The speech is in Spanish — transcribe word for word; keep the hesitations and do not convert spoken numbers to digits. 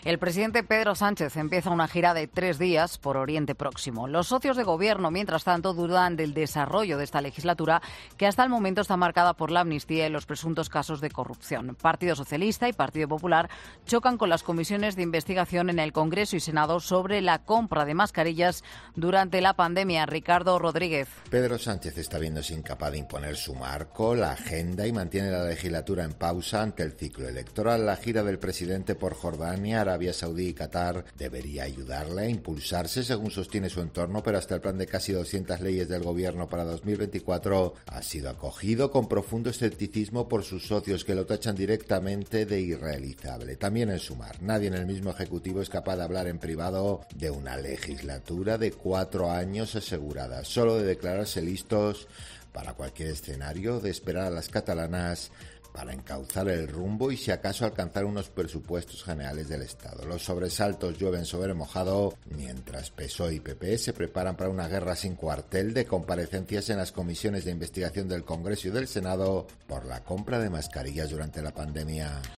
El presidente Pedro Sánchez empieza una gira de tres días por Oriente Próximo. Los socios de gobierno, mientras tanto, dudan del desarrollo de esta legislatura, que hasta el momento está marcada por la amnistía y los presuntos casos de corrupción. Partido Socialista y Partido Popular chocan con las comisiones de investigación en el Congreso y Senado sobre la compra de mascarillas durante la pandemia. Ricardo Rodríguez. Pedro Sánchez está viéndose incapaz de imponer su marco, la agenda, y mantiene la legislatura en pausa ante el ciclo electoral. La gira del presidente por Jordania, Arabia Saudí y Qatar debería ayudarle a impulsarse, según sostiene su entorno, pero hasta el plan de casi doscientas leyes del gobierno para dos mil veinticuatro ha sido acogido con profundo escepticismo por sus socios, que lo tachan directamente de irrealizable. También en Sumar, nadie en el mismo ejecutivo es capaz de hablar en privado de una legislatura de cuatro años asegurada, solo de declararse listos para cualquier escenario, de esperar a las catalanas para encauzar el rumbo y, si acaso, alcanzar unos presupuestos generales del Estado. Los sobresaltos llueven sobre mojado, mientras P S O E y P P se preparan para una guerra sin cuartel de comparecencias en las comisiones de investigación del Congreso y del Senado por la compra de mascarillas durante la pandemia.